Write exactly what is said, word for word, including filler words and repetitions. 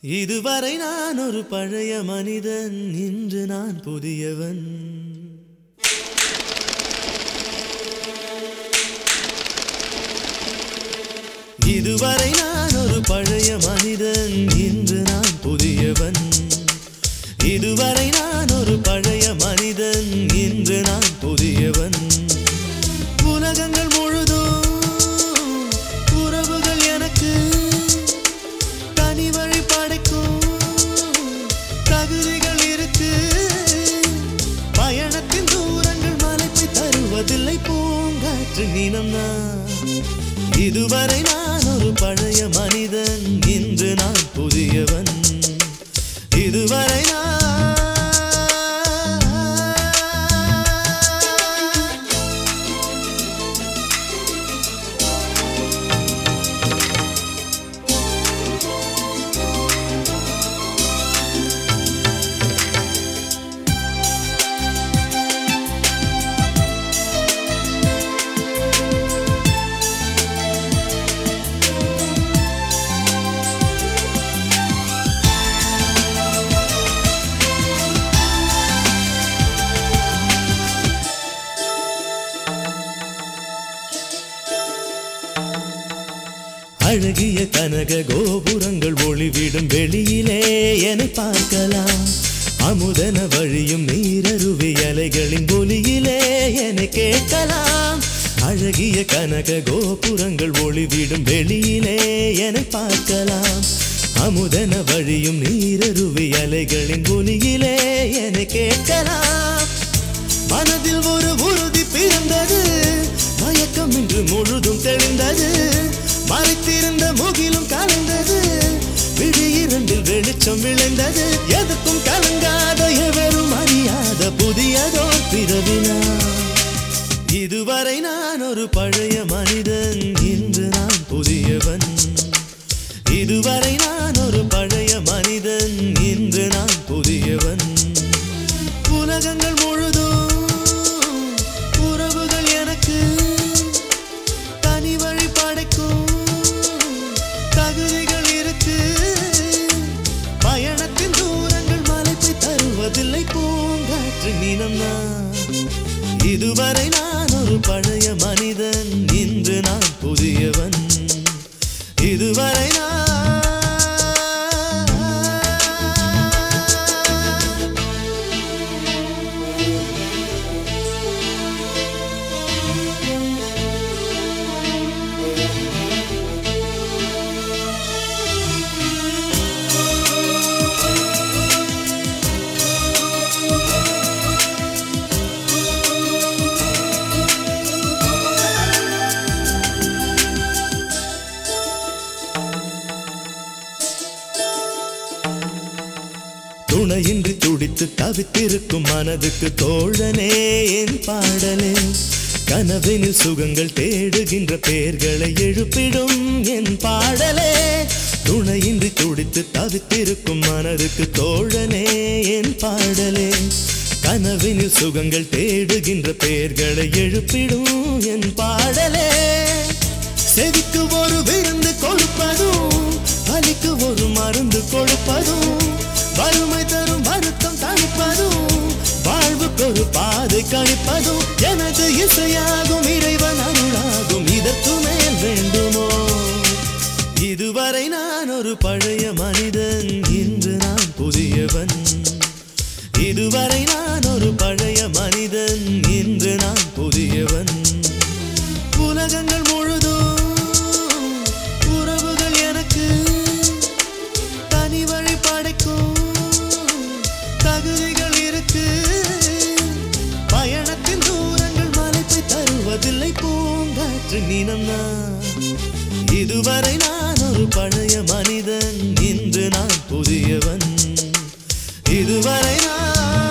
இதுவரை நான் ஒரு பழைய மனிதன், இன்று நான் புதியவன். இதுவரை நான் ஒரு பழைய மனிதன், இன்று நான் புதியவன். இதுவரை நான் ஒரு பழைய மனிதன், இன்று நான் புதியவன். உலகங்கள் முழுதும் உறவுகள் எனக்கு தனி வழி படைக்கும் தகுதிகள் இருக்கு. பயணத்தின் தூரங்கள் மலைப்பை தருவதில்லை, பூங்காற்று நீனம் நான். இதுவரை நான் ஒரு பழைய மனிதன், இன்று நான் புதியவன். இதுவரை நான் அழகிய கனக கோபுரங்கள் ஒளிவிடும் வெளியிலே என்னை பார்க்கலாம். அமுதன வழியும் நீரருவி அலைகளின் ஒலியிலே என்னை கேட்கலாம். அழகிய கனக கோபுரங்கள் ஒளிவிடும் வெளியிலே என்னை பார்க்கலாம். அமுதன வழியும் நீரருவி அலைகளின் ஒலியிலே என்னை கேட்கலாம். மனதில் ஒரு உறுதி பிறந்தது, மயக்கம் இன்று முழுதும் தெளிந்தது. மறைத்திருந்த முகிலும் கலந்தது, விழி இரண்டில் வெளிச்சம் விளைந்தது. எதற்கும் கலங்காத எவரும் அறியாத புதியதோ பிறவினா. இதுவரை நான் ஒரு பழைய மனிதன், இன்று நான் புதியவன். இதுவரை நான் ஒரு பழைய மனிதன், இன்று நான் புதியவன். உலகங்கள் முழுதும் உறவுகள் எனக்கு தனி வழி படைக்கும் தகுதிகள் இருக்கு. பயணத்தின் தூரங்கள் மலைப்பை தருவதில்லை, பூங்காற்று நீனம் நான். இதுவரை நான் ஒரு பழைய மனிதன், இன்று நான் புதியவன். இதுவரை நான் துணையின்றி துடித்து தவித்திருக்கும் மனதுக்கு தோழனே என் பாடலே. கனவினில் சுகங்கள் தேடுகின்ற பெயர்களை எழுப்பிடும் என் பாடலே. துணையின்றி துடித்து தவித்திருக்கும் மனதுக்கு தோழனே என் பாடலே. கனவினில் சுகங்கள் தேடுகின்ற பெயர்களை எழுப்பிடும் என் பாடலே. செவிக்கு ஒரு விருந்து கொடுப்பதும், வலிக்கு ஒரு மருந்து கொடுப்பதும், வறுமை தரும் வருத்தம் தணிப்பதும், வாழ்வுக்கு ஒரு பாதை கணிப்பதும் எனது இசையாகும், இறைவன் அருளாகும். இதற்கு மேல் வேண்டுமோ? இதுவரை நான் ஒரு பழைய மனிதன், இன்று நான் புதியவன். இதுவரை நான் ஒரு பழைய மனிதன், இன்று நான் புதியவன். உலகங்கள் முழுதும் உறவுகள் எனக்கு தனி வழி படைக்கும் தகுதிகள் இருக்கு. பயணத்தின் தூரங்கள் மலைப்பை தருவதில்லை, பூங்காற்று நீனம் நான். இதுவரை நான் ஒரு பழைய மனிதன், இன்று நான் புதியவன். இதுவரை நான்